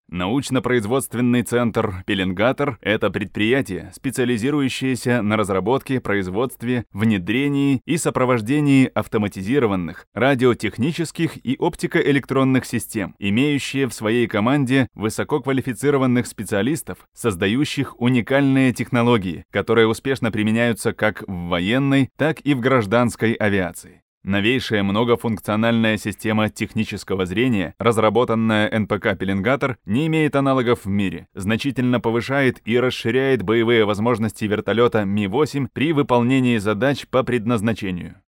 Научно-производственный центр «Пеленгатор» — это предприятие, специализирующееся на разработке, производстве, внедрении и сопровождении автоматизированных, радиотехнических и оптико-электронных систем, имеющее в своей команде высококвалифицированных специалистов, создающих уникальные технологии, которые успешно применяются как в военной, так и в гражданской авиации. Новейшая многофункциональная система технического зрения, разработанная НПК «Пеленгатор», не имеет аналогов в мире, значительно повышает и расширяет боевые возможности вертолета Ми-8 при выполнении задач по предназначению.